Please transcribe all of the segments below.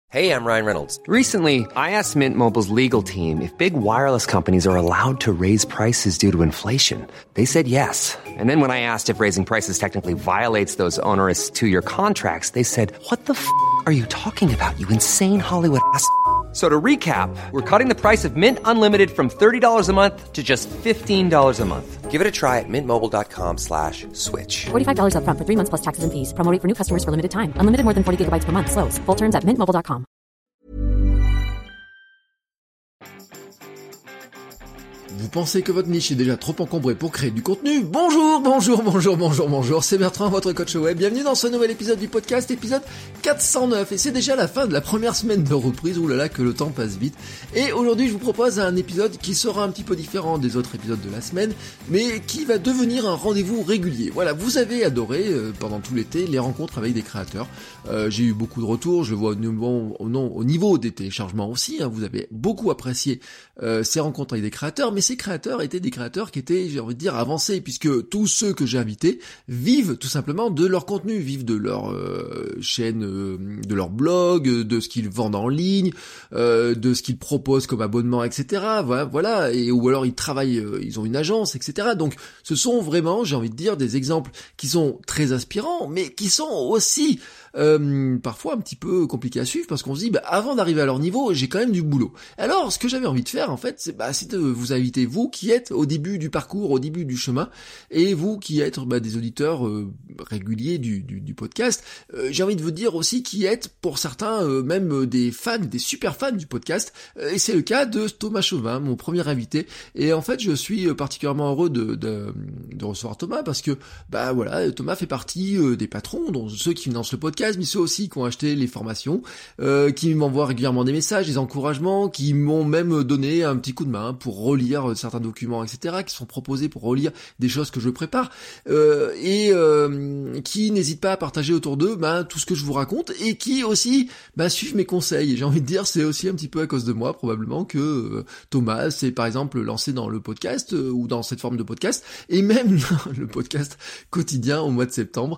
Hey, I'm Ryan Reynolds. Recently, I asked Mint Mobile's legal team if big wireless companies are allowed to raise prices due to inflation. They said yes. And then when I asked if raising prices technically violates those onerous two-year contracts, they said, "What the f*** are you talking about, you insane Hollywood ass?" So to recap, we're cutting the price of Mint Unlimited from $30 a month to just $15 a month. Give it a try at mintmobile.com/switch. $45 up front for 3 months plus taxes and fees. Promo rate for new customers for limited time. Unlimited more than 40 gigabytes per month. Slows full terms at mintmobile.com. Vous pensez que votre niche est déjà trop encombrée pour créer du contenu? Bonjour, c'est Bertrand, votre coach web. Bienvenue dans ce nouvel épisode du podcast, épisode 409. Et c'est déjà la fin de la première semaine de reprise. Oulala, que le temps passe vite. Et aujourd'hui, je vous propose un épisode qui sera un petit peu différent des autres épisodes de la semaine, mais qui va devenir un rendez-vous régulier. Voilà, vous avez adoré pendant tout l'été les rencontres avec des créateurs. J'ai eu beaucoup de retours, je le vois au niveau des téléchargements aussi. Vous avez beaucoup apprécié ces rencontres avec des créateurs, mais ces créateurs étaient des créateurs qui étaient, j'ai envie de dire, avancés, puisque tous ceux que j'ai invités vivent tout simplement de leur contenu, vivent de leur chaîne, de leur blog, de ce qu'ils vendent en ligne, de ce qu'ils proposent comme abonnement, etc. Voilà, et ou alors ils travaillent, ils ont une agence, etc. Donc ce sont vraiment, j'ai envie de dire, des exemples qui sont très inspirants, mais qui sont aussi parfois un petit peu compliqué à suivre, parce qu'on se dit avant d'arriver à leur niveau, j'ai quand même du boulot. Alors ce que j'avais envie de faire en fait, c'est de vous inviter, vous qui êtes au début du parcours, au début du chemin, et vous qui êtes des auditeurs réguliers du podcast, j'ai envie de vous dire aussi qui êtes pour certains même des fans, des super fans du podcast, et c'est le cas de Thomas Chauvin, mon premier invité. Et en fait je suis particulièrement heureux de recevoir Thomas, parce que voilà, Thomas fait partie des patrons, dont ceux qui financent le podcast, mais ceux aussi qui ont acheté les formations, qui m'envoient régulièrement des messages, des encouragements, qui m'ont même donné un petit coup de main pour relire certains documents, etc., qui sont proposés pour relire des choses que je prépare, et qui n'hésitent pas à partager autour d'eux tout ce que je vous raconte, et qui aussi suivent mes conseils. Et j'ai envie de dire, c'est aussi un petit peu à cause de moi probablement que Thomas s'est par exemple lancé dans le podcast, ou dans cette forme de podcast, et même dans le podcast quotidien au mois de septembre,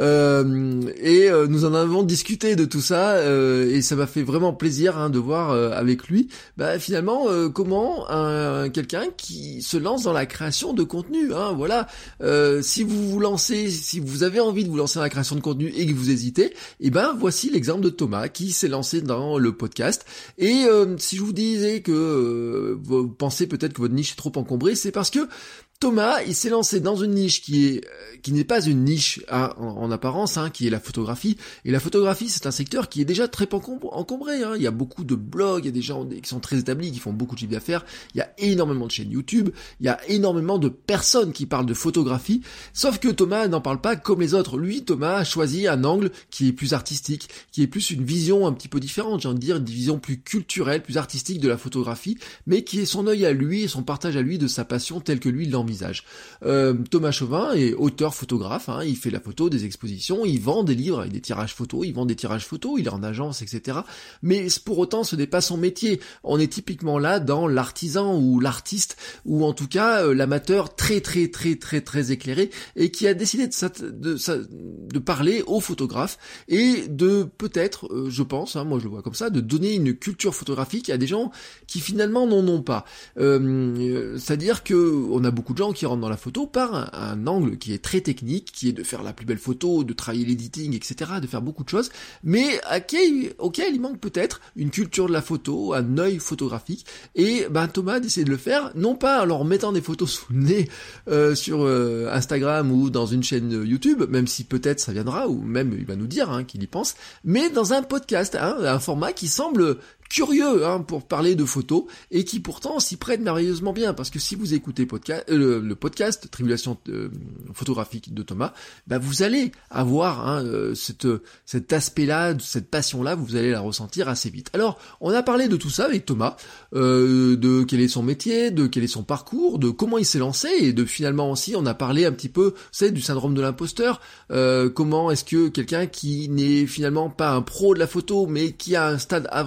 et nous en avons discuté de tout ça, et ça m'a fait vraiment plaisir de voir avec lui finalement comment quelqu'un qui se lance dans la création de contenu, voilà, si vous vous lancez, si vous avez envie de vous lancer dans la création de contenu et que vous hésitez, voici l'exemple de Thomas qui s'est lancé dans le podcast. Et si je vous disais que vous pensez peut-être que votre niche est trop encombrée, c'est parce que Thomas, il s'est lancé dans une niche qui n'est pas une niche en apparence, qui est la photographie. Et la photographie, c'est un secteur qui est déjà très encombré. Il y a beaucoup de blogs, il y a des gens qui sont très établis, qui font beaucoup de chiffre d'affaires. Il y a énormément de chaînes YouTube, il y a énormément de personnes qui parlent de photographie. Sauf que Thomas n'en parle pas comme les autres. Lui, Thomas a choisi un angle qui est plus artistique, qui est plus une vision un petit peu différente, j'ai envie de dire une vision plus culturelle, plus artistique de la photographie, mais qui est son œil à lui et son partage à lui de sa passion telle que lui l'envisage. Thomas Chauvin est auteur photographe, il fait la photo, des expositions, il vend des livres avec des tirages photos, il est en agence, etc. Mais pour autant, ce n'est pas son métier. On est typiquement là dans l'artisan ou l'artiste, ou en tout cas l'amateur très éclairé, et qui a décidé de parler aux photographes et de peut-être, je pense, moi je le vois comme ça, de donner une culture photographique à des gens qui finalement n'en ont pas. C'est-à-dire que on a beaucoup de gens qui rentrent dans la photo par un angle qui est très technique, qui est de faire la plus belle photo, de travailler l'editing, etc., de faire beaucoup de choses, mais auquel il manque peut-être une culture de la photo, un œil photographique, et Thomas a décidé de le faire, non pas en leur mettant des photos sous le nez sur Instagram ou dans une chaîne YouTube, même si peut-être ça viendra, ou même il va nous dire qu'il y pense, mais dans un podcast, un format qui semble curieux pour parler de photos, et qui pourtant s'y prête merveilleusement bien, parce que si vous écoutez le podcast Tribulation photographique de Thomas, vous allez avoir cet aspect-là, cette passion-là, vous allez la ressentir assez vite. Alors, on a parlé de tout ça avec Thomas, de quel est son métier, de quel est son parcours, de comment il s'est lancé, et de finalement aussi, on a parlé un petit peu, du syndrome de l'imposteur, comment est-ce que quelqu'un qui n'est finalement pas un pro de la photo, mais qui a un stade avancé en photo,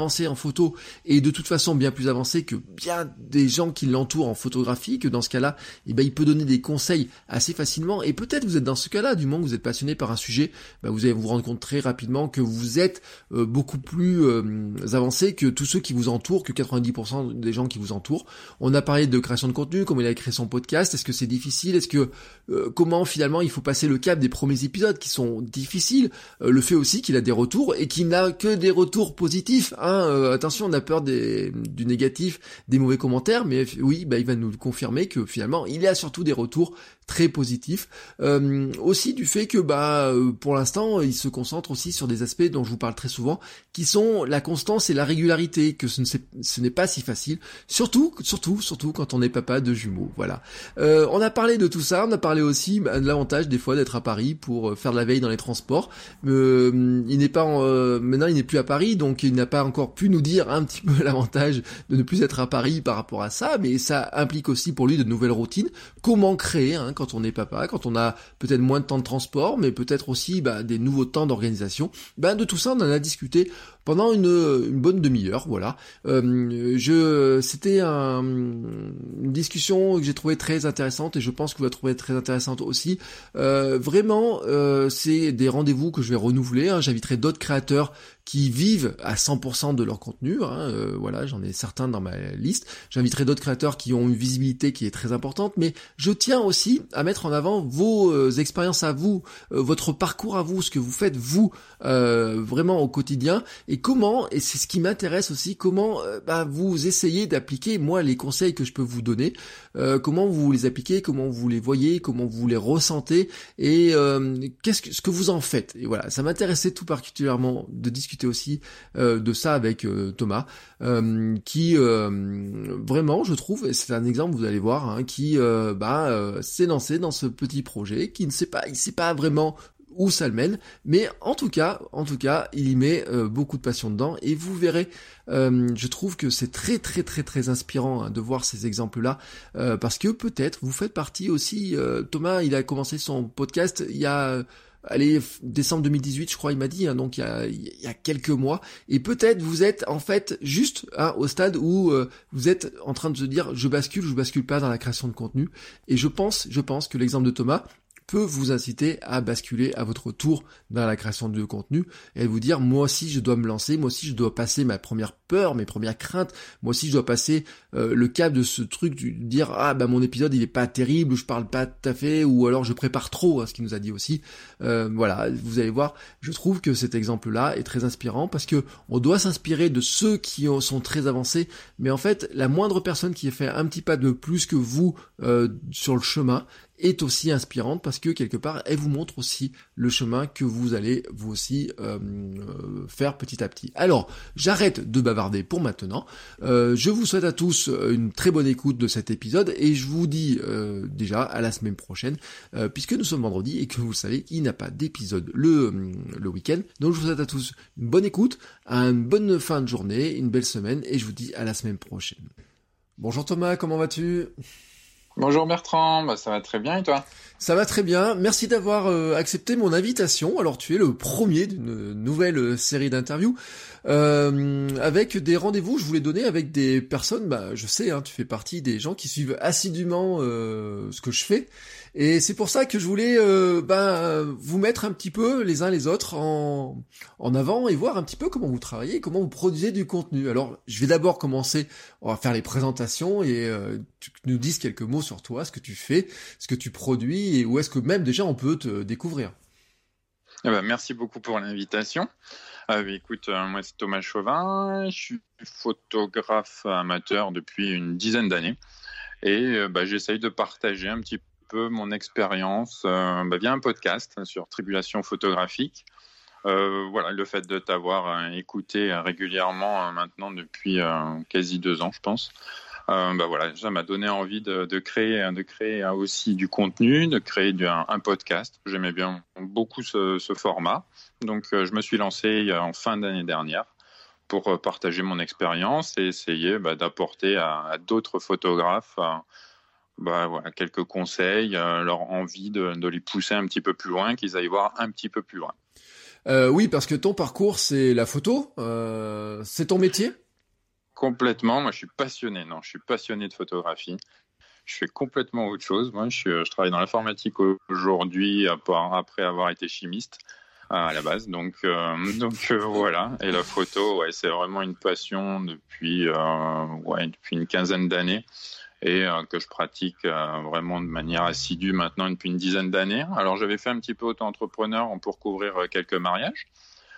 photo est de toute façon bien plus avancé que bien des gens qui l'entourent en photographie, que dans ce cas-là, il peut donner des conseils assez facilement. Et peut-être vous êtes dans ce cas-là, du moment que vous êtes passionné par un sujet, vous allez vous rendre compte très rapidement que vous êtes beaucoup plus avancé que tous ceux qui vous entourent, que 90% des gens qui vous entourent. On a parlé de création de contenu, comment il a créé son podcast, est-ce que c'est difficile, est-ce que comment finalement il faut passer le cap des premiers épisodes qui sont difficiles, le fait aussi qu'il a des retours et qu'il n'a que des retours positifs, attention, on a peur du négatif, des mauvais commentaires, mais oui, il va nous confirmer que finalement il y a surtout des retours très positif, aussi du fait que pour l'instant il se concentre aussi sur des aspects dont je vous parle très souvent, qui sont la constance et la régularité, que ce n'est pas si facile, surtout quand on est papa de jumeaux. Voilà. On a parlé de tout ça, on a parlé aussi de l'avantage des fois d'être à Paris pour faire de la veille dans les transports. Il n'est pas maintenant il n'est plus à Paris, donc il n'a pas encore pu nous dire un petit peu l'avantage de ne plus être à Paris par rapport à ça, mais ça implique aussi pour lui de nouvelles routines, comment créer quand on est papa, quand on a peut-être moins de temps de transport, mais peut-être aussi des nouveaux temps d'organisation. De tout ça, on en a discuté pendant une bonne demi-heure, voilà. C'était une discussion que j'ai trouvée très intéressante et je pense que vous la trouverez très intéressante aussi. Vraiment, c'est des rendez-vous que je vais renouveler. J'inviterai d'autres créateurs qui vivent à 100% de leur contenu. Voilà, j'en ai certains dans ma liste. J'inviterai d'autres créateurs qui ont une visibilité qui est très importante, mais je tiens aussi à mettre en avant vos expériences à vous, votre parcours à vous, ce que vous faites vous vraiment au quotidien, et comment, et c'est ce qui m'intéresse aussi, comment vous essayez d'appliquer, moi, les conseils que je peux vous donner, comment vous les appliquez, comment vous les voyez, comment vous les ressentez, et ce que vous en faites. Et voilà, ça m'intéressait tout particulièrement de discuter aussi de ça avec Thomas, qui vraiment, je trouve, et c'est un exemple, vous allez voir, qui s'est lancé dans ce petit projet, qui il sait pas vraiment où ça le mène, mais en tout cas, il y met beaucoup de passion dedans, et vous verrez, je trouve que c'est très très très très inspirant de voir ces exemples-là, parce que peut-être vous faites partie aussi, Thomas, il a commencé son podcast il y a décembre 2018, je crois, il m'a dit, donc il y a quelques mois, et peut-être vous êtes en fait juste au stade où vous êtes en train de se dire je bascule pas dans la création de contenu, et je pense que l'exemple de Thomas peut vous inciter à basculer à votre tour dans la création de contenu et vous dire moi aussi je dois me lancer, moi aussi je dois passer ma première peur, mes premières craintes, moi aussi je dois passer le cap de ce truc de dire mon épisode il est pas terrible, je parle pas tout à fait, ou alors je prépare trop, ce qu'il nous a dit aussi. Voilà, vous allez voir, je trouve que cet exemple-là est très inspirant parce que on doit s'inspirer de ceux qui sont très avancés, mais en fait la moindre personne qui a fait un petit pas de plus que vous sur le chemin est aussi inspirante parce que quelque part elle vous montre aussi le chemin que vous allez vous aussi faire petit à petit. Alors j'arrête de bavarder pour maintenant, je vous souhaite à tous une très bonne écoute de cet épisode et je vous dis déjà à la semaine prochaine, puisque nous sommes vendredi et que vous le savez il n'y a pas d'épisode le week-end, donc je vous souhaite à tous une bonne écoute, une bonne fin de journée, une belle semaine et je vous dis à la semaine prochaine. Bonjour Thomas, comment vas-tu ? Bonjour Bertrand, ça va très bien et toi ? Ça va très bien, merci d'avoir accepté mon invitation. Alors tu es le premier d'une nouvelle série d'interviews avec des rendez-vous, je voulais donner avec des personnes, je sais, tu fais partie des gens qui suivent assidûment ce que je fais. Et c'est pour ça que je voulais vous mettre un petit peu les uns les autres en avant et voir un petit peu comment vous travaillez, comment vous produisez du contenu. Alors, je vais d'abord commencer, on va faire les présentations et tu nous dises quelques mots sur toi, ce que tu fais, ce que tu produis et où est-ce que même déjà on peut te découvrir. Merci beaucoup pour l'invitation. Écoute, moi c'est Thomas Chauvin, je suis photographe amateur depuis une dizaine d'années et j'essaye de partager un petit peu mon expérience via un podcast sur Tribulation photographique. Voilà, le fait de t'avoir écouté régulièrement maintenant depuis quasi 2 ans, je pense. Voilà, ça m'a donné envie de créer aussi du contenu, de créer un podcast. J'aimais bien beaucoup ce format. Donc, je me suis lancé en fin d'année dernière pour partager mon expérience et essayer d'apporter à d'autres photographes quelques conseils, leur envie de les pousser un petit peu plus loin, qu'ils aillent voir un petit peu plus loin. Oui, parce que ton parcours, c'est la photo, c'est ton métier ? Complètement. Moi, je suis passionné. Non, je suis passionné de photographie. Je fais complètement autre chose. Moi, je travaille dans l'informatique aujourd'hui, après avoir été chimiste à la base. Donc voilà. Et la photo, ouais, c'est vraiment une passion depuis une quinzaine d'années et que je pratique vraiment de manière assidue maintenant depuis une dizaine d'années. Alors, j'avais fait un petit peu auto-entrepreneur pour couvrir quelques mariages.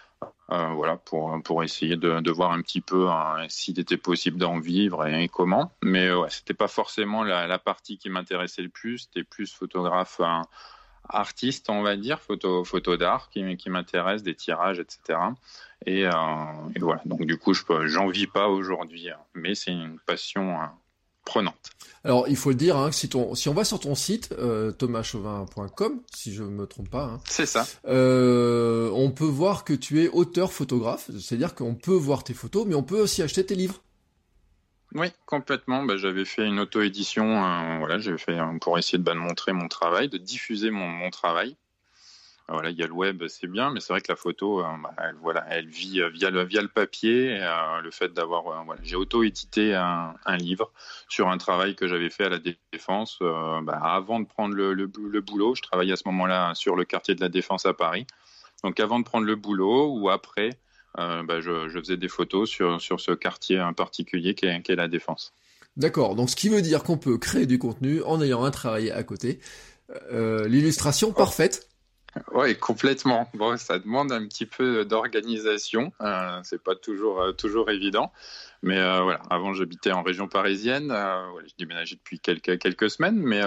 Pour essayer de voir un petit peu s'il était possible d'en vivre et comment. Mais c'était pas forcément la partie qui m'intéressait le plus. C'était plus photographe artiste, on va dire, photo d'art qui m'intéresse, des tirages, etc. Et voilà. Donc du coup, j'en vis pas aujourd'hui, mais c'est une passion prenante. Alors, il faut le dire, hein, si on va sur ton site, thomaschauvin.com, si je me trompe pas, hein, c'est ça. On peut voir que tu es auteur-photographe, c'est-à-dire qu'on peut voir tes photos, mais on peut aussi acheter tes livres. Oui, complètement. J'avais fait une auto-édition, j'avais fait pour essayer de montrer mon travail, de diffuser mon travail. Voilà, il y a le web, c'est bien, mais c'est vrai que la photo, elle vit via le papier. Le fait d'avoir, j'ai auto-édité un livre sur un travail que j'avais fait à la Défense. Avant de prendre le boulot, je travaillais à ce moment-là sur le quartier de la Défense à Paris. Donc avant de prendre le boulot ou après, je faisais des photos sur ce quartier en particulier qui est la Défense. D'accord, donc ce qui veut dire qu'on peut créer du contenu en ayant un travail à côté. L'illustration parfaite. Oui, complètement. Bon, ça demande un petit peu d'organisation. C'est pas toujours évident. Mais avant, j'habitais en région parisienne. Je déménageais depuis quelques semaines. Mais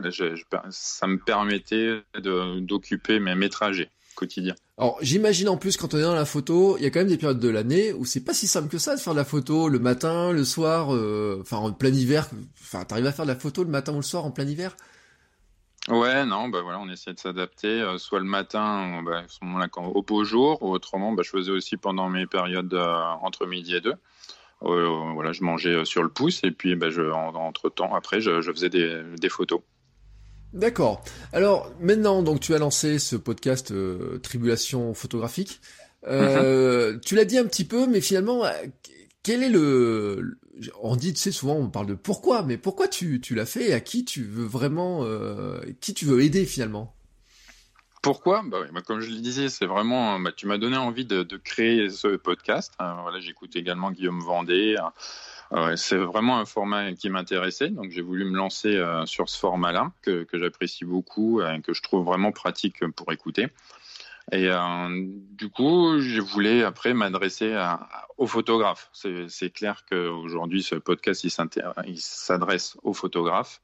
ça me permettait d'occuper mes trajets quotidiens. Alors, j'imagine en plus, quand on est dans la photo, il y a quand même des périodes de l'année où c'est pas si simple que ça de faire de la photo le matin, le soir, en plein hiver. Enfin, t'arrives à faire de la photo le matin ou le soir en plein hiver ? Ouais, non, on essaie de s'adapter, soit le matin, à ce moment-là, au beau jour, ou autrement, je faisais aussi pendant mes périodes entre midi et 2. Je mangeais sur le pouce, et puis entre-temps, après, je faisais des photos. D'accord. Alors, maintenant, donc, tu as lancé ce podcast Tribulation photographique. Tu l'as dit un petit peu, mais finalement, quel est on dit, tu sais, souvent on parle de pourquoi, mais pourquoi tu l'as fait et à qui tu veux vraiment, qui tu veux aider finalement? Pourquoi ? Comme je le disais, c'est vraiment, tu m'as donné envie de créer ce podcast. J'écoute également Guillaume Vendée. C'est vraiment un format qui m'intéressait, donc j'ai voulu me lancer sur ce format-là que j'apprécie beaucoup et que je trouve vraiment pratique pour écouter. Et du coup, je voulais après m'adresser aux photographes. C'est clair qu'aujourd'hui, ce podcast, il s'adresse aux photographes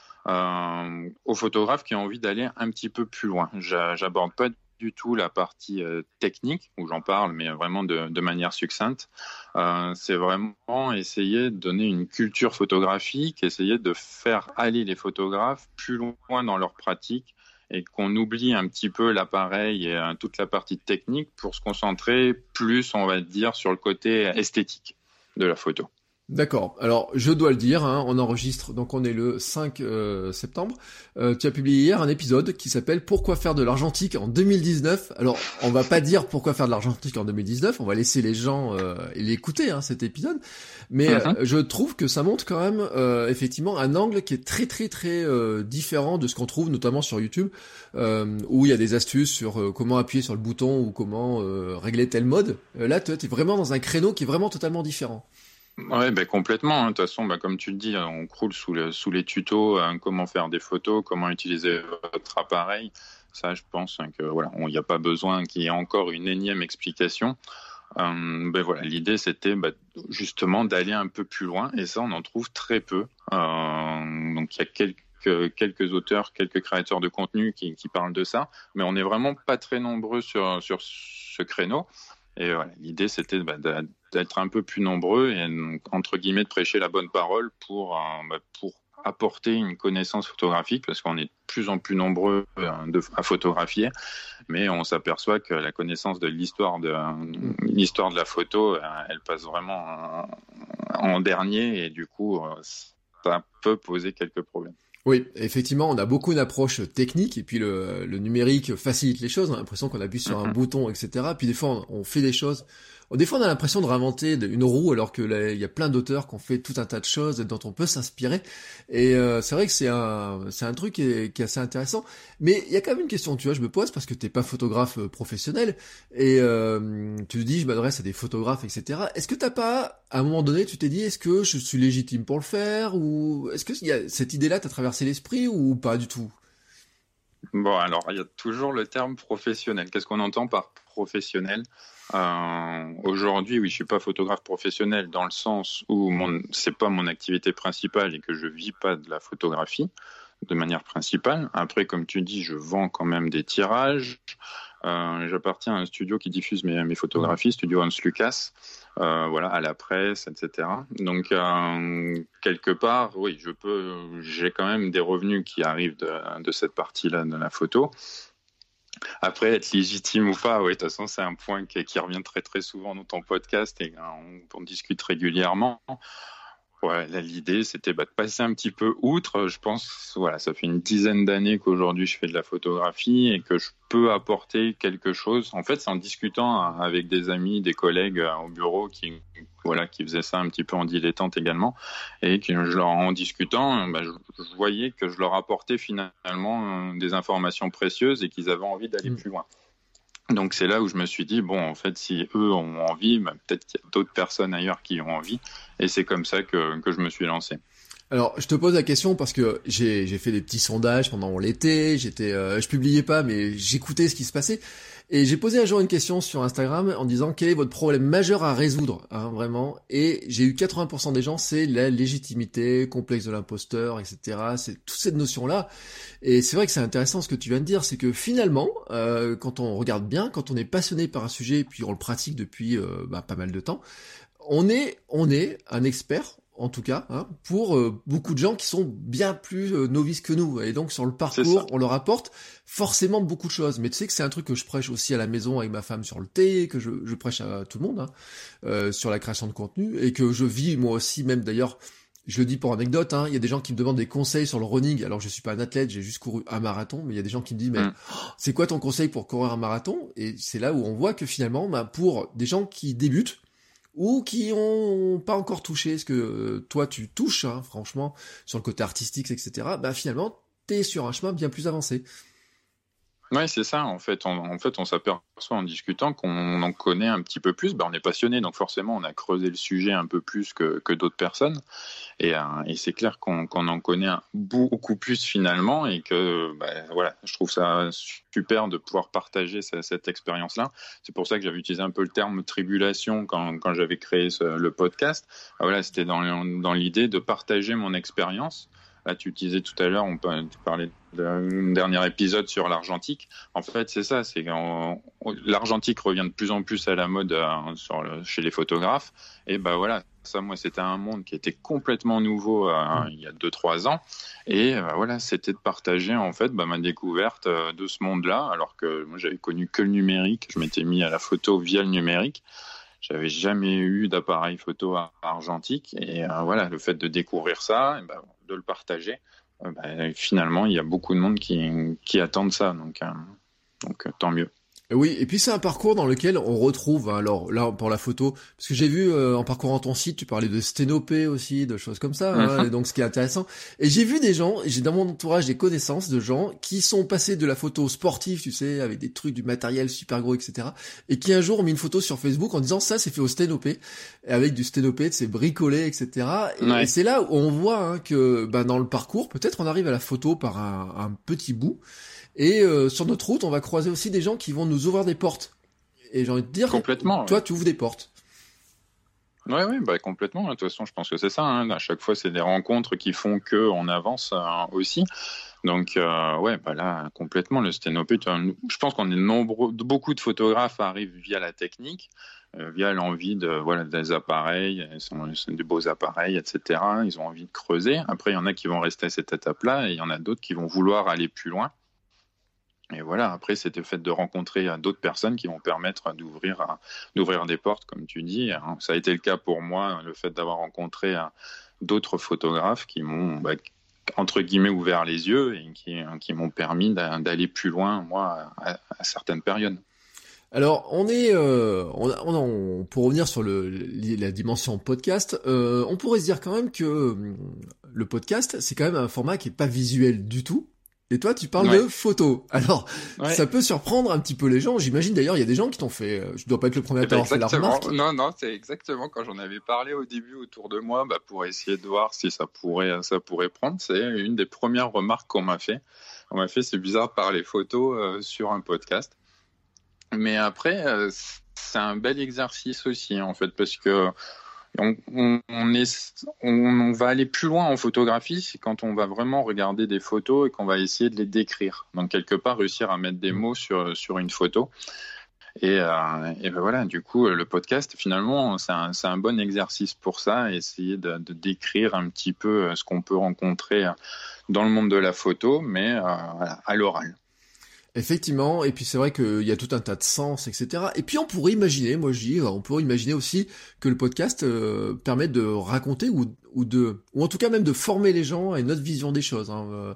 qui ont envie d'aller un petit peu plus loin. J'aborde pas du tout la partie technique où j'en parle, mais vraiment de manière succincte. C'est vraiment essayer de donner une culture photographique, essayer de faire aller les photographes plus loin dans leur pratique, et qu'on oublie un petit peu l'appareil et toute la partie technique pour se concentrer plus, on va dire, sur le côté esthétique de la photo. D'accord. Alors, je dois le dire, on enregistre, donc on est le 5 septembre. Tu as publié hier un épisode qui s'appelle « Pourquoi faire de l'argentique en 2019 ?» Alors, on va pas dire pourquoi faire de l'argentique en 2019, on va laisser les gens l'écouter, cet épisode. Mais je trouve que ça montre quand même effectivement un angle qui est très très très différent de ce qu'on trouve notamment sur YouTube, où il y a des astuces sur comment appuyer sur le bouton ou comment régler tel mode. Là, tu es vraiment dans un créneau qui est vraiment totalement différent. Ouais, complètement. De toute façon, comme tu le dis, on croule sous les tutos, comment faire des photos, comment utiliser votre appareil. Ça, je pense il n'y a pas besoin qu'il y ait encore une énième explication. L'idée, c'était justement d'aller un peu plus loin, et ça, on en trouve très peu. Donc, il y a quelques auteurs, quelques créateurs de contenu qui parlent de ça, mais on n'est vraiment pas très nombreux sur ce créneau. Et l'idée, c'était d'être un peu plus nombreux et, entre guillemets, de prêcher la bonne parole pour apporter une connaissance photographique, parce qu'on est de plus en plus nombreux à photographier, mais on s'aperçoit que la connaissance de l'histoire de la photo, elle passe vraiment en dernier, et du coup, ça peut poser quelques problèmes. Oui, effectivement, on a beaucoup d'approches techniques, et puis le numérique facilite les choses. On a l'impression qu'on appuie sur un bouton, etc. Puis des fois, on fait des choses, Des fois, on a l'impression de réinventer une roue, alors que là, il y a plein d'auteurs qui ont fait tout un tas de choses dont on peut s'inspirer. Et c'est vrai que c'est un truc qui est assez intéressant. Mais il y a quand même une question, tu vois, je me pose, parce que t'es pas photographe professionnel, et tu te dis, je m'adresse à des photographes, etc. Est-ce que t'as pas, à un moment donné, tu t'es dit, est-ce que je suis légitime pour le faire, ou est-ce que cette idée-là t'a traversé l'esprit, ou pas du tout? Bon, alors, il y a toujours le terme professionnel. Qu'est-ce qu'on entend par professionnel? Aujourd'hui, oui, je suis pas photographe professionnel dans le sens où c'est pas mon activité principale et que je vis pas de la photographie de manière principale. Après, comme tu dis, je vends quand même des tirages. J'appartiens à un studio qui diffuse mes photographies, Studio Hans Lucas, voilà, à la presse, etc. Donc, quelque part, oui, j'ai quand même des revenus qui arrivent de cette partie-là de la photo. Après, être légitime ou pas, oui, de toute façon, c'est un point qui revient très très souvent dans ton podcast et on discute régulièrement. Ouais, là, l'idée, c'était de passer un petit peu outre. Je pense, voilà, ça fait une dizaine d'années qu'aujourd'hui je fais de la photographie et que je peux apporter quelque chose. En fait, c'est en discutant avec des amis, des collègues au bureau qui faisaient ça un petit peu en dilettante également, et que en discutant, je voyais que je leur apportais finalement des informations précieuses et qu'ils avaient envie d'aller plus loin. Donc c'est là où je me suis dit, bon, en fait, si eux ont envie, peut-être qu'il y a d'autres personnes ailleurs qui ont envie. Et c'est comme ça que je me suis lancé. Alors, je te pose la question parce que j'ai fait des petits sondages pendant l'été, je publiais pas, mais j'écoutais ce qui se passait. Et j'ai posé un jour une question sur Instagram en disant quel est votre problème majeur à résoudre, hein, vraiment. Et j'ai eu 80% des gens, c'est la légitimité, complexe de l'imposteur, etc. C'est toute cette notion-là. Et c'est vrai que c'est intéressant ce que tu viens de dire, c'est que finalement, quand on regarde bien, quand on est passionné par un sujet, puis on le pratique depuis pas mal de temps, on est un expert, en tout cas, hein, pour beaucoup de gens qui sont bien plus novices que nous. Et donc sur le parcours, on leur apporte forcément beaucoup de choses. Mais tu sais que c'est un truc que je prêche aussi à la maison avec ma femme sur le thé, que je prêche à tout le monde, hein, sur la création de contenu, et que je vis moi aussi, même d'ailleurs, je le dis pour anecdote, hein, il y a des gens qui me demandent des conseils sur le running. Alors je suis pas un athlète, j'ai juste couru un marathon, mais il y a des gens qui me disent, mais c'est quoi ton conseil pour courir un marathon? Et c'est là où on voit que finalement, pour des gens qui débutent, ou qui ont pas encore touché ce que toi tu touches, hein, franchement, sur le côté artistique, etc., finalement, t'es sur un chemin bien plus avancé. Ouais, c'est ça. En fait, on s'aperçoit en discutant qu'on en connaît un petit peu plus. On est passionné, donc forcément, on a creusé le sujet un peu plus que d'autres personnes. Et c'est clair qu'on en connaît beaucoup plus finalement, et que voilà, je trouve ça super de pouvoir partager cette expérience-là. C'est pour ça que j'avais utilisé un peu le terme tribulation quand j'avais créé le podcast. Voilà, c'était dans l'idée de partager mon expérience. Là, tu disais tout à l'heure, tu parlais d'un dernier épisode sur l'argentique. En fait, c'est ça, c'est l'argentique revient de plus en plus à la mode chez les photographes. Et voilà, ça, moi, c'était un monde qui était complètement nouveau il y a 2-3 ans. Et voilà, c'était de partager en fait ma découverte de ce monde-là, alors que moi, j'avais connu que le numérique. Je m'étais mis à la photo via le numérique. J'avais jamais eu d'appareil photo argentique, et voilà, le fait de découvrir ça, de le partager, finalement, il y a beaucoup de monde qui attendent ça, donc tant mieux. Oui, et puis c'est un parcours dans lequel on retrouve, hein, alors là pour la photo, parce que j'ai vu en parcourant ton site, tu parlais de sténopé aussi, de choses comme ça, hein, et donc ce qui est intéressant. Et j'ai vu des gens, j'ai dans mon entourage des connaissances de gens qui sont passés de la photo sportive, tu sais, avec des trucs, du matériel super gros, etc., et qui un jour ont mis une photo sur Facebook en disant ça c'est fait au sténopé, et avec du sténopé, c'est bricolé, etc. Et c'est là où on voit hein, que dans le parcours, peut-être on arrive à la photo par un petit bout. Et sur notre route, on va croiser aussi des gens qui vont nous ouvrir des portes. Et j'ai envie de dire, complètement, toi, tu ouvres des portes. Oui, complètement. De toute façon, je pense que c'est ça. Hein. À chaque fois, c'est des rencontres qui font qu'on avance aussi. Donc, là, complètement, le sténopé, je pense qu'on est beaucoup de photographes arrivent via la technique, via l'envie des appareils, c'est des beaux appareils, etc. Ils ont envie de creuser. Après, il y en a qui vont rester à cette étape-là, et il y en a d'autres qui vont vouloir aller plus loin. Et voilà, après, c'était le fait de rencontrer d'autres personnes qui vont permettre d'ouvrir des portes, comme tu dis. Ça a été le cas pour moi, le fait d'avoir rencontré d'autres photographes qui m'ont, entre guillemets, ouvert les yeux et qui m'ont permis d'aller plus loin, moi, à certaines périodes. Alors, pour revenir sur la dimension podcast, on pourrait se dire quand même que le podcast, c'est quand même un format qui est pas visuel du tout. Et toi, tu parles de photos. Alors, ça peut surprendre un petit peu les gens. J'imagine d'ailleurs, il y a des gens qui t'ont fait. Je dois pas être le premier à t'avoir fait la remarque. Non, c'est exactement quand j'en avais parlé au début autour de moi, pour essayer de voir si ça pourrait prendre. C'est une des premières remarques qu'on m'a fait. On m'a fait, c'est bizarre de parler photos sur un podcast. Mais après, c'est un bel exercice aussi, en fait, parce que on va aller plus loin en photographie, c'est quand on va vraiment regarder des photos et qu'on va essayer de les décrire. Donc, quelque part, réussir à mettre des mots sur une photo. Et voilà, du coup, le podcast, finalement, c'est un bon exercice pour ça, essayer de décrire un petit peu ce qu'on peut rencontrer dans le monde de la photo, mais à l'oral. Effectivement, et puis c'est vrai qu'il y a tout un tas de sens, etc. Et puis on pourrait imaginer, on pourrait imaginer aussi que le podcast permet de raconter ou en tout cas même de former les gens à une autre vision des choses.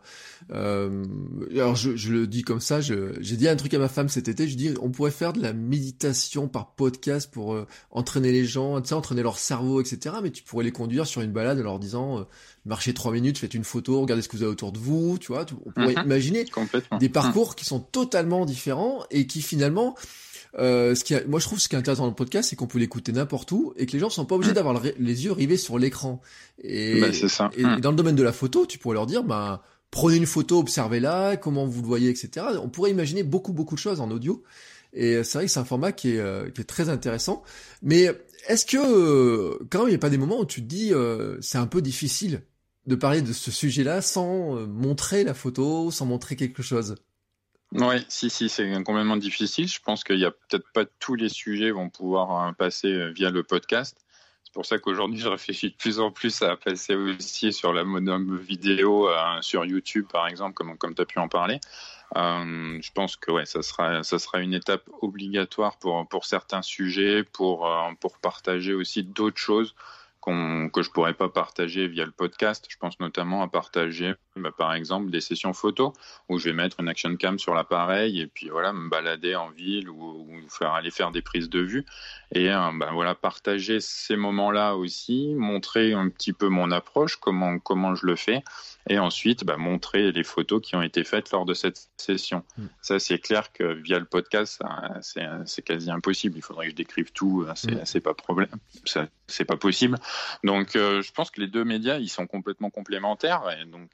Alors je le dis comme ça, j'ai dit un truc à ma femme cet été, je dis on pourrait faire de la méditation par podcast pour entraîner les gens, entraîner leur cerveau, etc. Mais tu pourrais les conduire sur une balade en leur disant marchez 3 minutes, faites une photo, regardez ce que vous avez autour de vous, tu vois. On pourrait imaginer des parcours qui sont totalement différents et qui finalement... moi je trouve ce qui est intéressant dans le podcast, c'est qu'on peut l'écouter n'importe où et que les gens sont pas obligés d'avoir les yeux rivés sur l'écran. Et, c'est ça. Et dans le domaine de la photo, tu pourrais leur dire, prenez une photo, observez-la, comment vous le voyez, etc. On pourrait imaginer beaucoup de choses en audio. Et c'est vrai que c'est un format qui est très intéressant. Mais est-ce que quand même il n'y a pas des moments où tu te dis c'est un peu difficile de parler de ce sujet-là sans montrer la photo, sans montrer quelque chose? Oui, si, c'est complètement difficile. Je pense qu'il y a peut-être pas tous les sujets vont pouvoir passer via le podcast. C'est pour ça qu'aujourd'hui, je réfléchis de plus en plus à passer aussi sur la mode vidéo sur YouTube, par exemple, comme tu as pu en parler. Je pense que ça sera une étape obligatoire pour certains sujets, pour partager aussi d'autres choses que je pourrais pas partager via le podcast. Je pense notamment à partager, par exemple, des sessions photos où je vais mettre une action cam sur l'appareil et puis voilà, me balader en ville ou aller faire des prises de vue et partager ces moments-là aussi, montrer un petit peu mon approche, comment je le fais et ensuite montrer les photos qui ont été faites lors de cette session. Ça, c'est clair que via le podcast, c'est quasi impossible. Il faudrait que je décrive tout, c'est pas problème, c'est pas possible. Donc, je pense que les deux médias, ils sont complètement complémentaires. Et donc,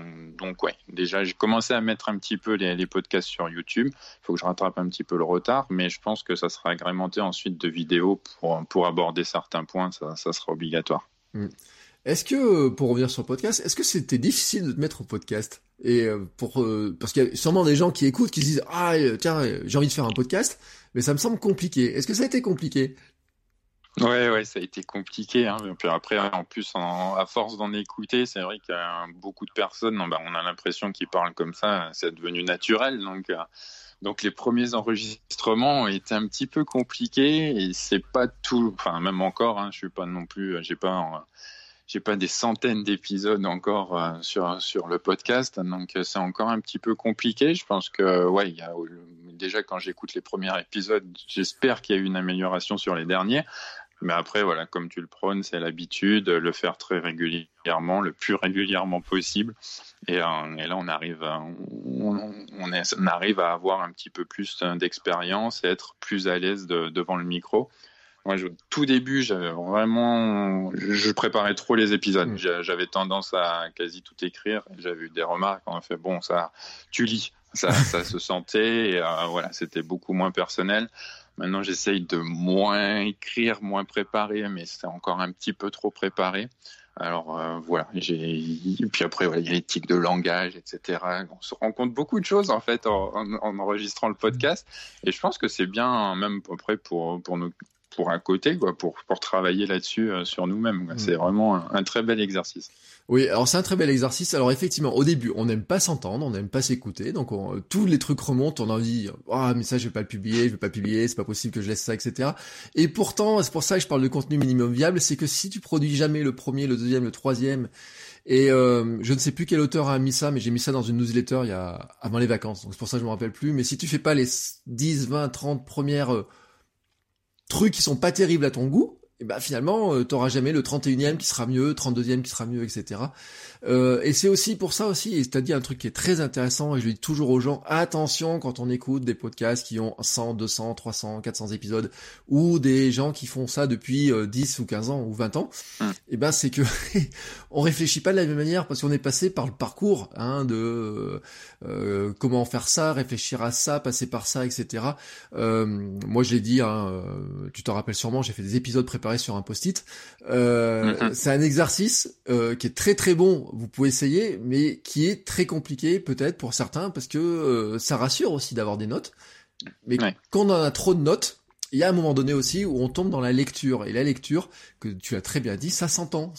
déjà, j'ai commencé à mettre un petit peu les podcasts sur YouTube. Il faut que je rattrape un petit peu le retard, mais je pense que ça sera agrémenté ensuite de vidéos pour aborder certains points. Ça sera obligatoire. Est-ce que, pour revenir sur le podcast, est-ce que c'était difficile de te mettre au podcast? Et parce qu'il y a sûrement des gens qui écoutent, qui se disent tiens, j'ai envie de faire un podcast, mais ça me semble compliqué. Est-ce que ça a été compliqué? Ouais, ça a été compliqué. Et puis après, en plus, à force d'en écouter, c'est vrai qu'il y a beaucoup de personnes, on a l'impression qu'ils parlent comme ça, c'est devenu naturel. Donc les premiers enregistrements ont été un petit peu compliqués et c'est pas tout. Enfin, même encore, je suis pas non plus, j'ai pas des centaines d'épisodes encore sur le podcast, donc c'est encore un petit peu compliqué. Je pense que déjà quand j'écoute les premiers épisodes, j'espère qu'il y a eu une amélioration sur les derniers. Mais après, comme tu le prônes, c'est l'habitude, le faire très régulièrement, le plus régulièrement possible. Et là, on arrive à avoir un petit peu plus d'expérience et être plus à l'aise devant le micro. Moi, tout début, je préparais trop les épisodes. J'avais tendance à quasi tout écrire. J'avais eu des remarques. On a fait ça, tu lis. Ça se sentait. Et c'était beaucoup moins personnel. Maintenant, j'essaye de moins écrire, moins préparer, mais c'est encore un petit peu trop préparé. Alors et puis après il y a les tics de langage, etc. On se rend compte beaucoup de choses en fait en enregistrant le podcast. Et je pense que c'est bien même après pour à côté, quoi, pour travailler là-dessus sur nous-mêmes, quoi. C'est vraiment un très bel exercice. Oui, alors c'est un très bel exercice. Alors effectivement, au début, on n'aime pas s'entendre, on n'aime pas s'écouter, donc tous les trucs remontent, on en dit « Ah, mais ça, je vais pas le publier, c'est pas possible que je laisse ça, etc. » Et pourtant, c'est pour ça que je parle de contenu minimum viable, c'est que si tu produis jamais le premier, le deuxième, le troisième, et je ne sais plus quel auteur a mis ça, mais j'ai mis ça dans une newsletter avant les vacances, donc c'est pour ça que je me rappelle plus, mais si tu fais pas les 10, 20, 30 premières trucs qui sont pas terribles à ton goût, et ben finalement t'auras jamais le 31e qui sera mieux, 32e qui sera mieux, etc. Et c'est aussi pour ça aussi, et t'as dit un truc qui est très intéressant, et je le dis toujours aux gens, attention quand on écoute des podcasts qui ont 100, 200, 300, 400 épisodes, ou des gens qui font ça depuis 10 ou 15 ans ou 20 ans, et ben c'est que on réfléchit pas de la même manière, parce qu'on est passé par le parcours de comment faire ça, réfléchir à ça, passer par ça, etc. Moi je l'ai dit, tu t'en rappelles sûrement, j'ai fait des épisodes préparés sur un post-it. C'est un exercice qui est très très bon, vous pouvez essayer, mais qui est très compliqué peut-être pour certains, parce que ça rassure aussi d'avoir des notes, mais quand on en a trop de notes, il y a un moment donné aussi où on tombe dans la lecture, et la lecture, que tu as très bien dit, ça s'entend,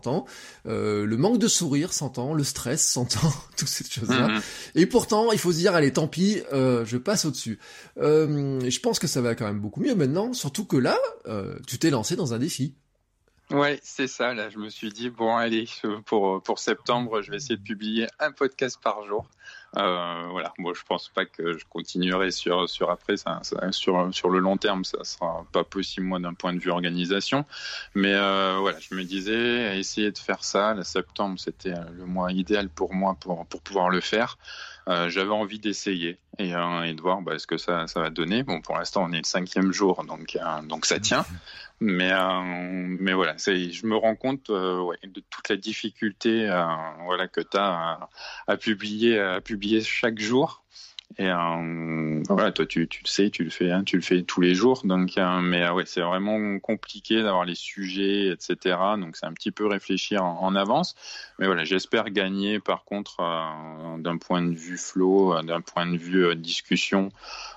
le manque de sourire s'entend, le stress s'entend, toutes ces choses-là, et pourtant il faut se dire, allez tant pis, je passe au-dessus. Je pense que ça va quand même beaucoup mieux maintenant, surtout que là, tu t'es lancé dans un défi. Ouais, c'est ça. Là, je me suis dit, bon, allez, pour septembre, je vais essayer de publier un podcast par jour. Voilà. Moi, je pense pas que je continuerai sur après ça, sur le long terme, ça sera pas possible, moi, d'un point de vue organisation. Mais voilà, je me disais, essayer de faire ça. Là, septembre, c'était le mois idéal pour moi pour pouvoir le faire. J'avais envie d'essayer et de voir ce que ça va donner. Bon, pour l'instant, on est le 5e jour, donc ça tient. Mais voilà, je me rends compte de toute la difficulté que tu as à publier chaque jour. Et voilà, toi tu le sais, tu le fais tous les jours. Donc, c'est vraiment compliqué d'avoir les sujets, etc. Donc c'est un petit peu réfléchir en avance. Mais voilà, j'espère gagner par contre d'un point de vue flow, d'un point de vue discussion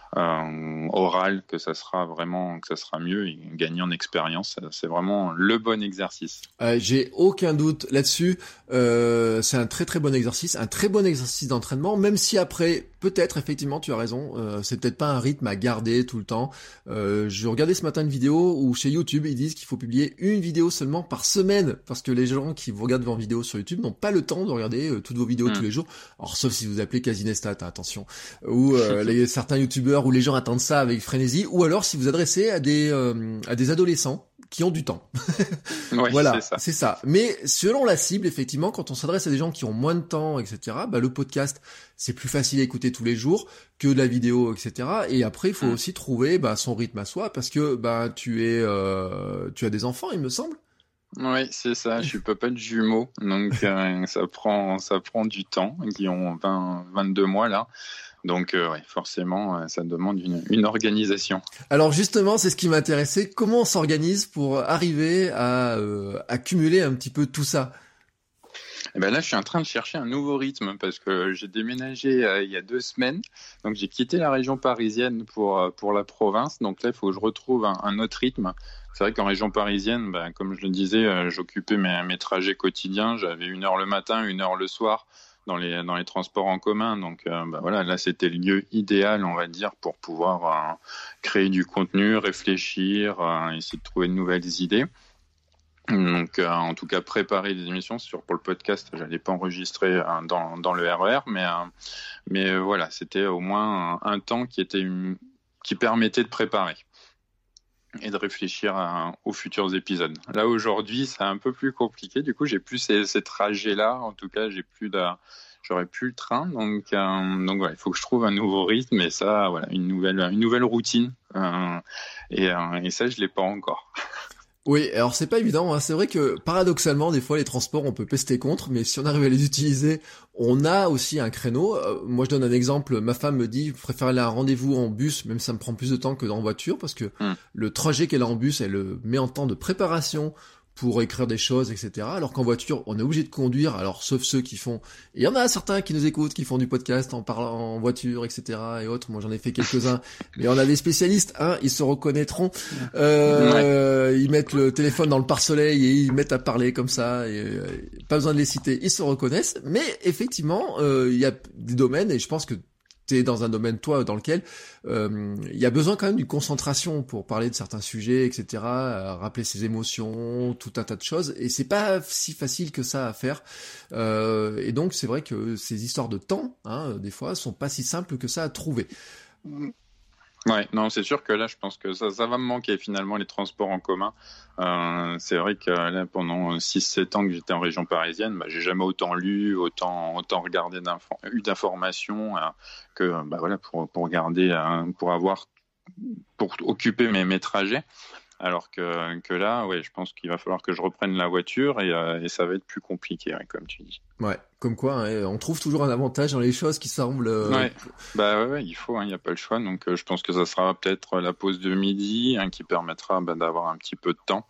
oral, que ça sera mieux, et gagner en expérience, c'est vraiment le bon exercice. J'ai aucun doute là-dessus. C'est un très très bon exercice, d'entraînement, même si après, peut-être, effectivement, tu as raison, c'est peut-être pas un rythme à garder tout le temps. Je regardais ce matin une vidéo où chez YouTube, ils disent qu'il faut publier une vidéo seulement par semaine, parce que les gens qui vous regardent vos vidéos sur YouTube n'ont pas le temps de regarder toutes vos vidéos tous les jours. Alors, sauf si vous appelez Casinestat, attention. Ou certains YouTubeurs où les gens attendent ça avec frénésie, ou alors si vous adressez à des adolescents qui ont du temps. Ouais, voilà, c'est ça. Mais selon la cible, effectivement, quand on s'adresse à des gens qui ont moins de temps, etc., le podcast, c'est plus facile à écouter tous les jours que de la vidéo, etc. Et après, il faut aussi trouver son rythme à soi, parce que tu as des enfants, il me semble. Oui, c'est ça. Je suis papa de jumeaux, donc ça prend du temps. Qui ont 22 mois là. Donc forcément, ça demande une organisation. Alors justement, c'est ce qui m'intéressait. Comment on s'organise pour arriver à cumuler un petit peu tout ça ? Et là, je suis en train de chercher un nouveau rythme, parce que j'ai déménagé il y a 2 semaines. Donc j'ai quitté la région parisienne pour la province. Donc là, il faut que je retrouve un autre rythme. C'est vrai qu'en région parisienne, comme je le disais, j'occupais mes trajets quotidiens. J'avais 1 heure le matin, 1 heure le soir dans les transports en commun. Donc voilà, là c'était le lieu idéal, on va dire, pour pouvoir créer du contenu, réfléchir, essayer de trouver de nouvelles idées. Donc en tout cas préparer des émissions. Pour le podcast, j'allais pas enregistrer dans le RER, mais voilà, c'était au moins un temps qui permettait de préparer et de réfléchir aux futurs épisodes. Là aujourd'hui, c'est un peu plus compliqué. Du coup, j'ai plus ces trajets-là. En tout cas, j'aurais plus le train. Donc voilà, il faut que je trouve un nouveau rythme, et ça, voilà, une nouvelle routine. Et ça, je l'ai pas encore. Oui, alors c'est pas évident, hein. C'est vrai que paradoxalement, des fois les transports on peut pester contre, mais si on arrive à les utiliser, on a aussi un créneau. Moi je donne un exemple, ma femme me dit, je préfère aller à un rendez-vous en bus, même si ça me prend plus de temps que en voiture, parce que le trajet qu'elle a en bus, elle le met en temps de préparation pour écrire des choses, etc. Alors qu'en voiture, on est obligé de conduire, alors sauf ceux qui font... Et il y en a certains qui nous écoutent, qui font du podcast en parlant en voiture, etc. et autres. Moi, j'en ai fait quelques-uns. Mais on a des spécialistes, ils se reconnaîtront. Ils mettent le téléphone dans le pare-soleil et ils mettent à parler comme ça. Et, pas besoin de les citer, ils se reconnaissent. Mais effectivement, il y a des domaines, et je pense que t'es dans un domaine, toi, dans lequel il y a besoin quand même d'une concentration pour parler de certains sujets, etc., rappeler ses émotions, tout un tas de choses, et c'est pas si facile que ça à faire. Et donc, c'est vrai que ces histoires de temps, des fois, sont pas si simples que ça à trouver. Ouais, non, c'est sûr que là, je pense que ça va me manquer finalement, les transports en commun. C'est vrai que là, pendant 6-7 ans que j'étais en région parisienne, j'ai jamais autant lu, autant regardé d'informations que voilà, pour regarder, pour occuper mes trajets. Alors que là, ouais, je pense qu'il va falloir que je reprenne la voiture et ça va être plus compliqué, comme tu dis. Ouais, comme quoi, on trouve toujours un avantage dans les choses qui semblent... Ouais, il faut, il n'y a pas le choix. Donc, je pense que ça sera peut-être la pause de midi qui permettra d'avoir un petit peu de temps.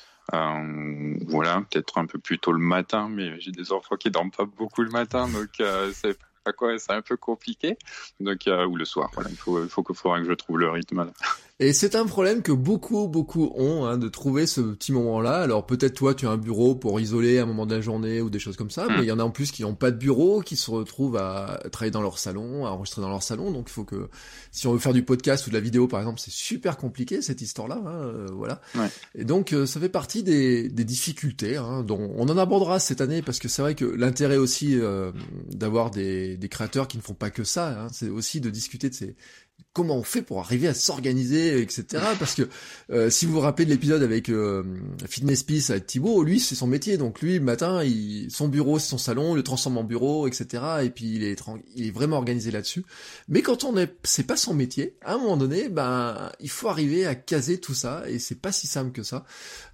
Voilà, peut-être un peu plus tôt le matin, mais j'ai des enfants qui dorment pas beaucoup le matin, donc c'est un peu compliqué. Donc, ou le soir, voilà, il faudra que je trouve le rythme là. Et c'est un problème que beaucoup ont, de trouver ce petit moment-là. Alors peut-être toi, tu as un bureau pour isoler un moment de la journée ou des choses comme ça, mais il y en a en plus qui n'ont pas de bureau, qui se retrouvent à travailler dans leur salon, à enregistrer dans leur salon. Donc il faut que, si on veut faire du podcast ou de la vidéo par exemple, c'est super compliqué cette histoire-là, voilà. Ouais. Et donc ça fait partie des difficultés, dont on en abordera cette année, parce que c'est vrai que l'intérêt aussi d'avoir des créateurs qui ne font pas que ça, c'est aussi de discuter de comment on fait pour arriver à s'organiser, etc. Parce que si vous vous rappelez de l'épisode avec Fitness Peace avec Thibaut, lui c'est son métier, donc lui le matin, son bureau c'est son salon, il le transforme en bureau, etc. Et puis il est vraiment organisé là-dessus. Mais quand c'est pas son métier, à un moment donné, il faut arriver à caser tout ça, et c'est pas si simple que ça.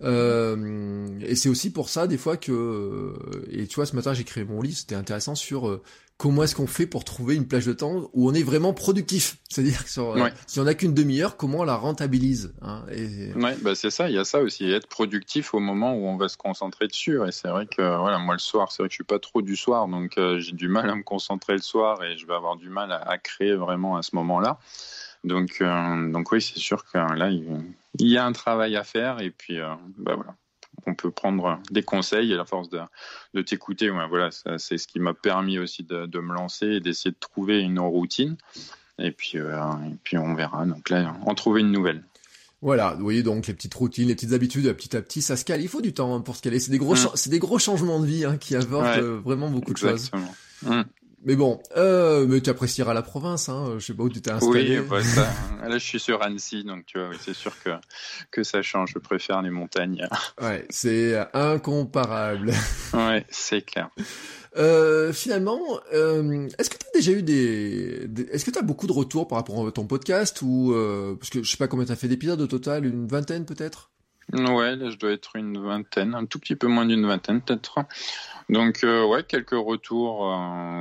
Et c'est aussi pour ça des fois que, et tu vois, ce matin j'ai créé mon livre, c'était intéressant sur comment est-ce qu'on fait pour trouver une plage de temps où on est vraiment productif? C'est-à-dire que si on n'a qu'une demi-heure, comment on la rentabilise, Ouais, c'est ça, il y a ça aussi, être productif au moment où on va se concentrer dessus. Et c'est vrai que moi le soir, c'est vrai que je suis pas trop du soir, donc j'ai du mal à me concentrer le soir et je vais avoir du mal à créer vraiment à ce moment-là. Donc oui, c'est sûr que là, il y a un travail à faire, et puis voilà. On peut prendre des conseils, et la force de t'écouter, voilà, ça, c'est ce qui m'a permis aussi de me lancer et d'essayer de trouver une routine. Et puis on verra. Donc là, en trouver une nouvelle. Voilà, vous voyez, donc les petites routines, les petites habitudes, petit à petit, ça se cale. Il faut du temps pour se caler. C'est des gros changements de vie qui apportent vraiment beaucoup de choses. Mais bon, mais tu apprécieras la province, je sais pas où tu t'es installé. Oui, là je suis sur Annecy, donc tu vois, c'est sûr que ça change. Je préfère les montagnes. Ouais, c'est incomparable. Ouais, c'est clair. Finalement, est-ce que tu as déjà eu est-ce que tu as beaucoup de retours par rapport à ton podcast, ou parce que je sais pas combien tu as fait d'épisodes au total, une vingtaine peut-être? Ouais, là je dois être une vingtaine, un tout petit peu moins d'une vingtaine peut-être. Donc quelques retours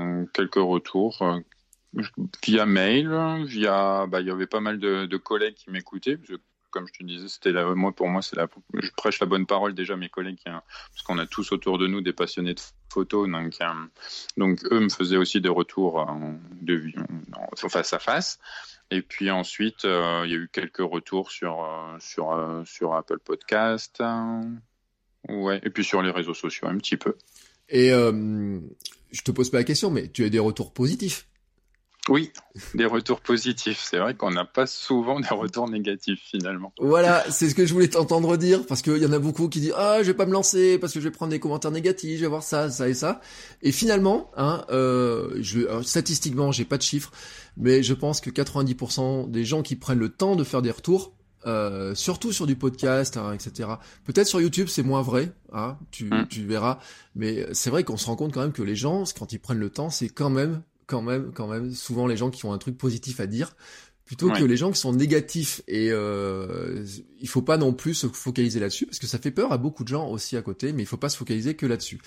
via mail, il y avait pas mal de collègues qui m'écoutaient, parce que, comme je te disais, pour moi je prêche la bonne parole déjà, mes collègues, parce qu'on a tous autour de nous des passionnés de photos, donc eux me faisaient aussi des retours face à face. Et puis ensuite, il y a eu quelques retours sur Apple Podcast, et puis sur les réseaux sociaux un petit peu. Et je te pose pas la question, mais tu as des retours positifs? Oui, des retours positifs. C'est vrai qu'on n'a pas souvent des retours négatifs finalement. Voilà, c'est ce que je voulais t'entendre dire, parce qu'il y en a beaucoup qui disent je vais pas me lancer parce que je vais prendre des commentaires négatifs, je vais voir ça et ça. Et finalement, statistiquement, j'ai pas de chiffres, mais je pense que 90% des gens qui prennent le temps de faire des retours, surtout sur du podcast, etc. Peut-être sur YouTube c'est moins vrai, tu verras, mais c'est vrai qu'on se rend compte quand même que les gens, quand ils prennent le temps, c'est quand même souvent les gens qui ont un truc positif à dire, plutôt que les gens qui sont négatifs. Et il faut pas non plus se focaliser là-dessus, parce que ça fait peur à beaucoup de gens aussi à côté, mais il faut pas se focaliser que là-dessus.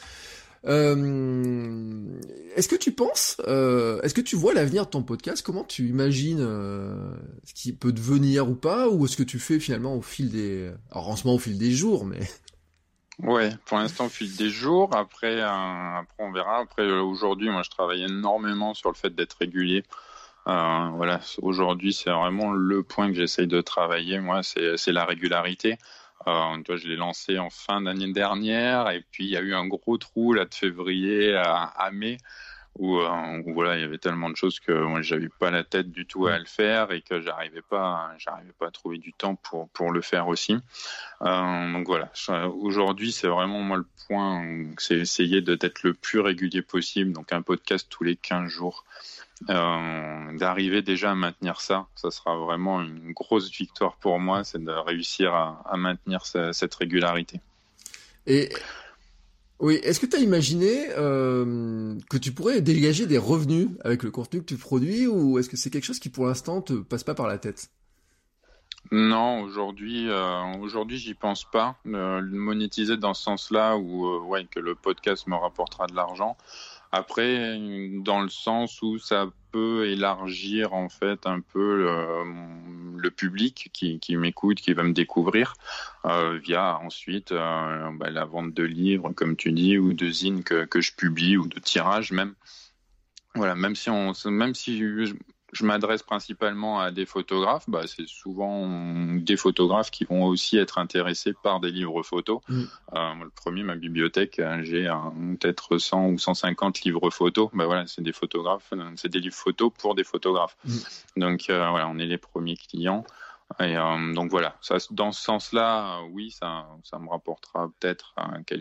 Est-ce que tu penses, est-ce que tu vois l'avenir de ton podcast? Comment tu imagines ce qui peut devenir ou pas? Ou est-ce que tu fais finalement au fil des jours, mais... Ouais, pour l'instant, au fil des jours. Après on verra. Après, aujourd'hui, moi, je travaille énormément sur le fait d'être régulier. Voilà, aujourd'hui, c'est vraiment le point que j'essaye de travailler. Moi, c'est la régularité. Toi, je l'ai lancé en fin d'année dernière, et puis il y a eu un gros trou là de février à mai. Où voilà, il y avait tellement de choses que moi j'avais pas la tête du tout à le faire et que j'arrivais pas à trouver du temps pour le faire aussi. Donc voilà, aujourd'hui c'est vraiment moi le point, c'est essayer d'être le plus régulier possible, donc un podcast tous les 15 jours. D'arriver déjà à maintenir ça sera vraiment une grosse victoire pour moi, c'est de réussir à maintenir cette régularité. Et oui, est-ce que tu as imaginé que tu pourrais dégager des revenus avec le contenu que tu produis, ou est-ce que c'est quelque chose qui pour l'instant te passe pas par la tête? Non, aujourd'hui, j'y pense pas. Le monétiser dans ce sens-là, ouais, que le podcast me rapportera de l'argent. Après, dans le sens où ça peut élargir en fait un peu le public qui m'écoute, qui va me découvrir, via ensuite la vente de livres, comme tu dis, ou de zines que je publie, ou de tirages même. Voilà, même si je m'adresse principalement à des photographes, c'est souvent des photographes qui vont aussi être intéressés par des livres photos. Le premier, ma bibliothèque, j'ai peut-être 100 ou 150 livres photos. Voilà, c'est des photographes, c'est des livres photos pour des photographes. Donc voilà, on est les premiers clients. Et donc voilà, ça, dans ce sens-là, oui, ça me rapportera peut-être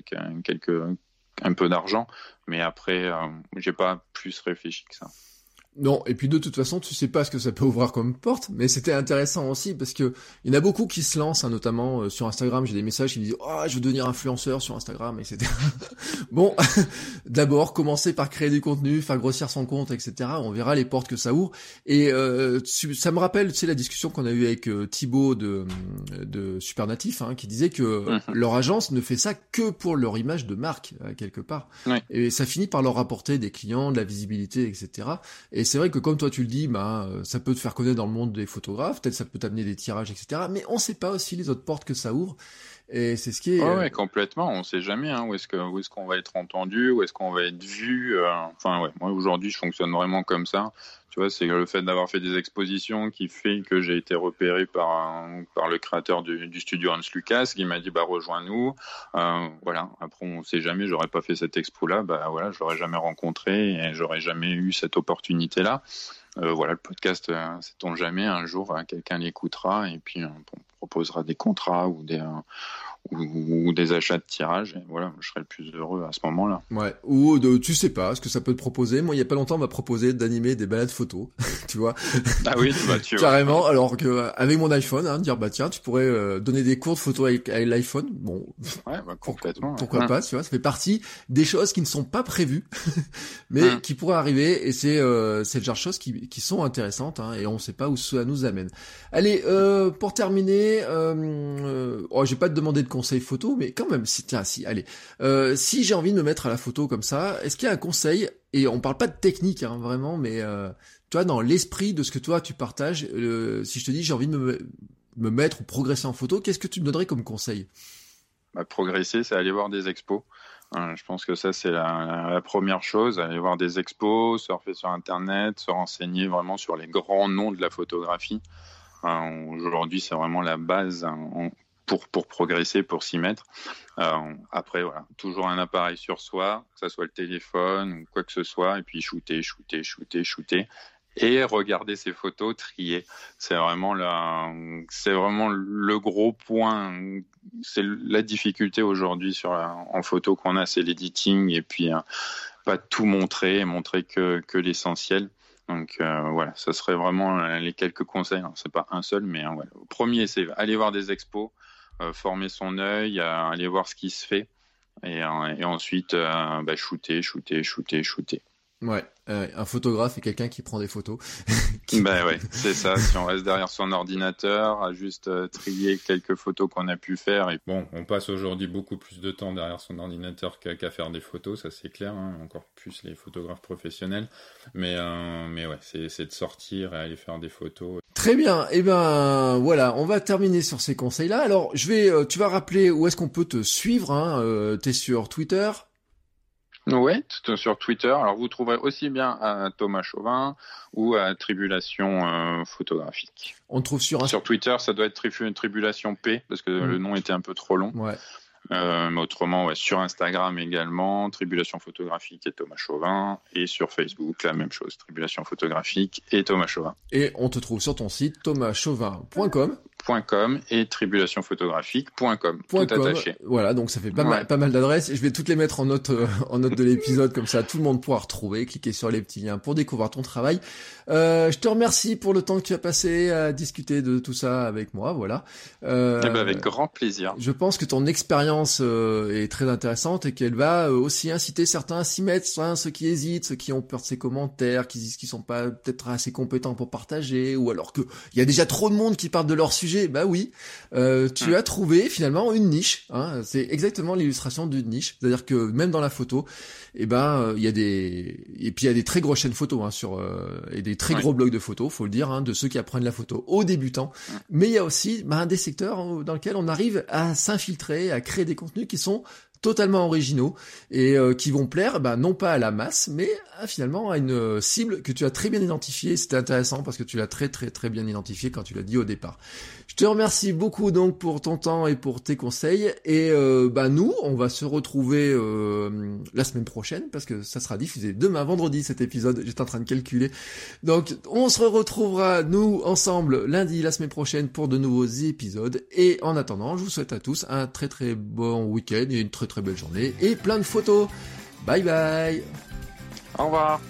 un peu d'argent, mais après, j'ai pas plus réfléchi que ça. Non, et puis de toute façon, tu sais pas ce que ça peut ouvrir comme porte, mais c'était intéressant aussi parce que il y en a beaucoup qui se lancent, notamment sur Instagram. J'ai des messages qui me disent « Oh, je veux devenir influenceur sur Instagram, etc. » Bon, d'abord, commencer par créer du contenu, faire grossir son compte, etc. On verra les portes que ça ouvre. Et ça me rappelle, tu sais, la discussion qu'on a eue avec Thibaut de Supernatif, qui disait que leur agence ne fait ça que pour leur image de marque, quelque part. Ouais. Et ça finit par leur rapporter des clients, de la visibilité, etc. Et c'est vrai que comme toi tu le dis, ça peut te faire connaître dans le monde des photographes, peut-être ça peut t'amener des tirages, etc. Mais on sait pas aussi les autres portes que ça ouvre. Et c'est ce qui est... ouais, complètement. On sait jamais où est-ce qu'on va être entendu, où est-ce qu'on va être vu. Moi aujourd'hui je fonctionne vraiment comme ça. Tu vois, c'est le fait d'avoir fait des expositions qui fait que j'ai été repéré par le créateur du studio Hans Lucas, qui m'a dit rejoins-nous. Voilà. Après on sait jamais, j'aurais pas fait cette expo-là, voilà, je l'aurais jamais rencontré et j'aurais jamais eu cette opportunité-là. Voilà, le podcast, sait-on jamais, un jour quelqu'un l'écoutera et puis on proposera des contrats ou des achats de tirage, et voilà, je serai le plus heureux à ce moment-là. Ouais, ou tu sais pas ce que ça peut te proposer. Moi, il y a pas longtemps, on m'a proposé d'animer des balades photos, tu vois. Ah oui, tu vois. Carrément, alors que avec mon iPhone, dire tiens, tu pourrais donner des cours de photos avec l'iPhone. Bon, ouais, complètement. Pourquoi pas, tu vois, ça fait partie des choses qui ne sont pas prévues, mais qui pourraient arriver, et c'est le genre de choses qui sont intéressantes, et on sait pas où ça nous amène. Allez, pour terminer, je vais pas te demander de conseils photo, mais quand même, allez. Si j'ai envie de me mettre à la photo comme ça, est-ce qu'il y a un conseil, et on parle pas de technique, vraiment, mais tu vois, dans l'esprit de ce que toi tu partages, si je te dis j'ai envie de me mettre ou progresser en photo, qu'est-ce que tu me donnerais comme conseil? Progresser, c'est aller voir des expos. Je pense que ça, c'est la première chose, aller voir des expos, surfer sur Internet, se renseigner vraiment sur les grands noms de la photographie. Aujourd'hui, c'est vraiment la base pour progresser, pour s'y mettre. Après, voilà, toujours un appareil sur soi, que ce soit le téléphone ou quoi que ce soit, et puis shooter, et regarder ses photos, trier. C'est vraiment le gros point. C'est la difficulté aujourd'hui en photo qu'on a, c'est l'editing, et puis pas tout montrer que l'essentiel. Donc voilà, ça serait vraiment les quelques conseils. Alors, c'est pas un seul, mais voilà. Le premier, c'est aller voir des expos, former son œil, aller voir ce qui se fait, et ensuite shooter. Ouais, un photographe est quelqu'un qui prend des photos. Ben ouais, c'est ça. Si on reste derrière son ordinateur, à juste trier quelques photos qu'on a pu faire. Et bon, on passe aujourd'hui beaucoup plus de temps derrière son ordinateur qu'à faire des photos, ça c'est clair. Hein, encore plus les photographes professionnels. Mais ouais, c'est de sortir et aller faire des photos. Très bien. Et ben voilà, on va terminer sur ces conseils-là. Alors, tu vas rappeler où est-ce qu'on peut te suivre. Hein, t'es sur Twitter. Ouais, sur Twitter. Alors vous trouverez aussi bien à Thomas Chauvin ou à Tribulation Photographique. On te trouve sur Twitter, ça doit être Tribulation P parce que le nom était un peu trop long. Ouais. Mais autrement, ouais, sur Instagram également, Tribulation Photographique et Thomas Chauvin, et sur Facebook, la même chose, Tribulation Photographique et Thomas Chauvin. Et on te trouve sur ton site thomaschauvin.com et tribulationphotographique.com, tout attaché. Voilà, donc ça fait pas mal d'adresses. Je vais toutes les mettre en note de l'épisode, comme ça tout le monde pourra retrouver, cliquer sur les petits liens pour découvrir ton travail. Je te remercie pour le temps que tu as passé à discuter de tout ça avec moi, voilà. Avec grand plaisir. Je pense que ton expérience est très intéressante et qu'elle va aussi inciter certains à s'y mettre, ceux qui hésitent, ceux qui ont peur de ces commentaires, qui disent qu'ils sont pas peut-être assez compétents pour partager, ou alors que il y a déjà trop de monde qui parle de leur sujet. Bah oui, tu as trouvé finalement une niche. Hein, c'est exactement l'illustration d'une niche. C'est-à-dire que même dans la photo, il y a des très grosses chaînes photos et des très gros blogs de photos, faut le dire, hein, de ceux qui apprennent la photo aux débutants. Mais il y a aussi des secteurs dans lesquels on arrive à s'infiltrer, à créer des contenus qui sont totalement originaux et qui vont plaire non pas à la masse mais finalement à une cible que tu as très bien identifiée. C'était intéressant parce que tu l'as très très très bien identifié quand tu l'as dit au départ. Je te remercie beaucoup donc pour ton temps et pour tes conseils et nous on va se retrouver la semaine prochaine parce que ça sera diffusé demain vendredi cet épisode, j'étais en train de calculer. Donc on se retrouvera nous ensemble lundi la semaine prochaine pour de nouveaux épisodes et en attendant je vous souhaite à tous un très très bon week-end et une très très belle journée et plein de photos. Bye bye. Au revoir.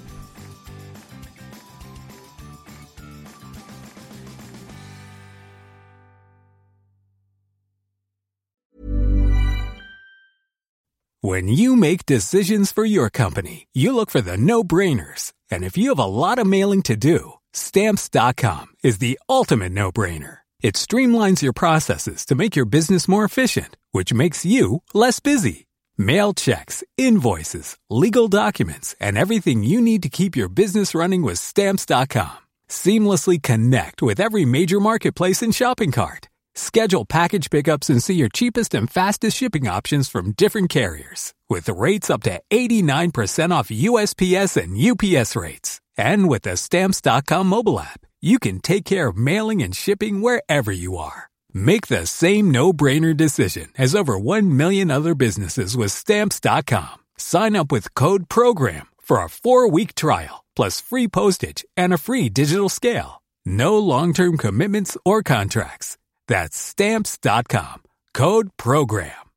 When you make decisions for your company, you look for the no-brainers. And if you have a lot of mailing to do, Stamps.com is the ultimate no-brainer. It streamlines your processes to make your business more efficient, which makes you less busy. Mail checks, invoices, legal documents, and everything you need to keep your business running with Stamps.com. Seamlessly connect with every major marketplace and shopping cart. Schedule package pickups and see your cheapest and fastest shipping options from different carriers. With rates up to 89% off USPS and UPS rates. And with the Stamps.com mobile app, you can take care of mailing and shipping wherever you are. Make the same no-brainer decision as over 1 million other businesses with Stamps.com. Sign up with code PROGRAM for a 4-week trial, plus free postage and a free digital scale. No long-term commitments or contracts. That's Stamps.com. Code PROGRAM.